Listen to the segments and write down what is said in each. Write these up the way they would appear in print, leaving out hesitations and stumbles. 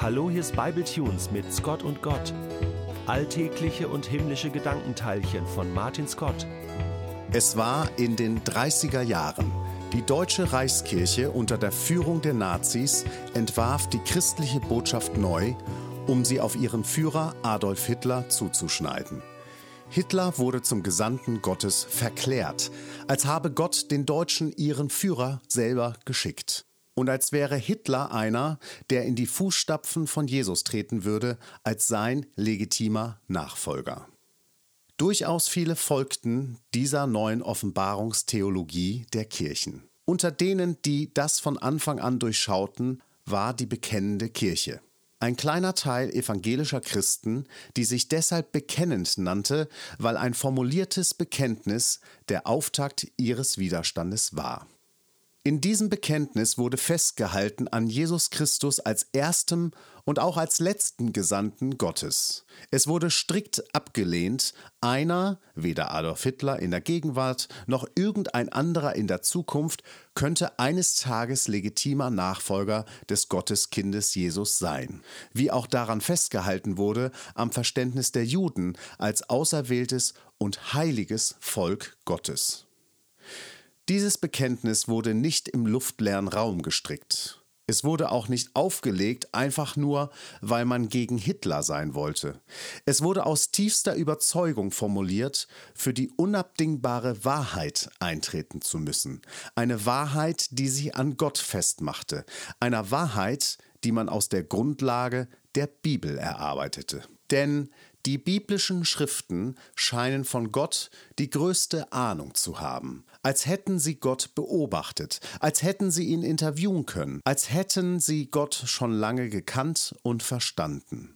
Hallo, hier ist Bibletunes mit Scott und Gott. Alltägliche und himmlische Gedankenteilchen von Martin Scott. Es war in den 30er Jahren. Die Deutsche Reichskirche unter der Führung der Nazis entwarf die christliche Botschaft neu, um sie auf ihren Führer Adolf Hitler zuzuschneiden. Hitler wurde zum Gesandten Gottes verklärt, als habe Gott den Deutschen ihren Führer selber geschickt. Und als wäre Hitler einer, der in die Fußstapfen von Jesus treten würde, als sein legitimer Nachfolger. Durchaus viele folgten dieser neuen Offenbarungstheologie der Kirchen. Unter denen, die das von Anfang an durchschauten, war die bekennende Kirche. Ein kleiner Teil evangelischer Christen, die sich deshalb bekennend nannte, weil ein formuliertes Bekenntnis der Auftakt ihres Widerstandes war. In diesem Bekenntnis wurde festgehalten an Jesus Christus als erstem und auch als letzten Gesandten Gottes. Es wurde strikt abgelehnt, einer, weder Adolf Hitler in der Gegenwart noch irgendein anderer in der Zukunft, könnte eines Tages legitimer Nachfolger des Gotteskindes Jesus sein. Wie auch daran festgehalten wurde am Verständnis der Juden als auserwähltes und heiliges Volk Gottes. Dieses Bekenntnis wurde nicht im luftleeren Raum gestrickt. Es wurde auch nicht aufgelegt, einfach nur, weil man gegen Hitler sein wollte. Es wurde aus tiefster Überzeugung formuliert, für die unabdingbare Wahrheit eintreten zu müssen. Eine Wahrheit, die sich an Gott festmachte. Eine Wahrheit, die man aus der Grundlage der Bibel erarbeitete. Denn die biblischen Schriften scheinen von Gott die größte Ahnung zu haben. Als hätten sie Gott beobachtet, als hätten sie ihn interviewen können, als hätten sie Gott schon lange gekannt und verstanden.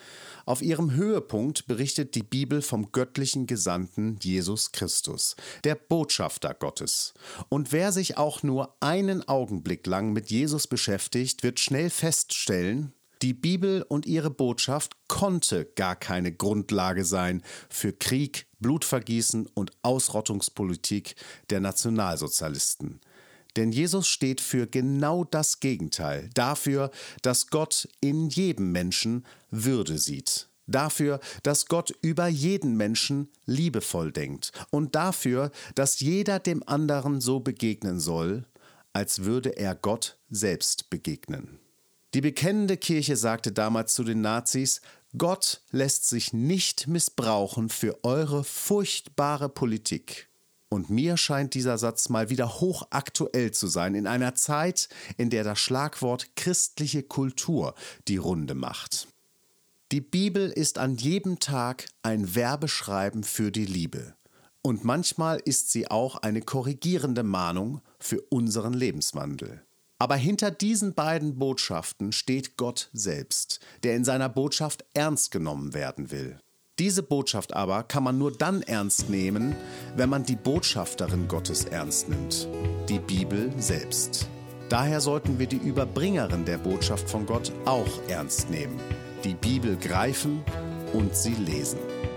Auf ihrem Höhepunkt berichtet die Bibel vom göttlichen Gesandten Jesus Christus, der Botschafter Gottes. Und wer sich auch nur einen Augenblick lang mit Jesus beschäftigt, wird schnell feststellen, die Bibel und ihre Botschaft konnte gar keine Grundlage sein für Krieg, Blutvergießen und Ausrottungspolitik der Nationalsozialisten. Denn Jesus steht für genau das Gegenteil, dafür, dass Gott in jedem Menschen Würde sieht. Dafür, dass Gott über jeden Menschen liebevoll denkt. Und dafür, dass jeder dem anderen so begegnen soll, als würde er Gott selbst begegnen. Die bekennende Kirche sagte damals zu den Nazis: Gott lässt sich nicht missbrauchen für eure furchtbare Politik. Und mir scheint dieser Satz mal wieder hochaktuell zu sein, in einer Zeit, in der das Schlagwort christliche Kultur die Runde macht. Die Bibel ist an jedem Tag ein Werbeschreiben für die Liebe. Und manchmal ist sie auch eine korrigierende Mahnung für unseren Lebenswandel. Aber hinter diesen beiden Botschaften steht Gott selbst, der in seiner Botschaft ernst genommen werden will. Diese Botschaft aber kann man nur dann ernst nehmen, wenn man die Botschafterin Gottes ernst nimmt, die Bibel selbst. Daher sollten wir die Überbringerin der Botschaft von Gott auch ernst nehmen, die Bibel greifen und sie lesen.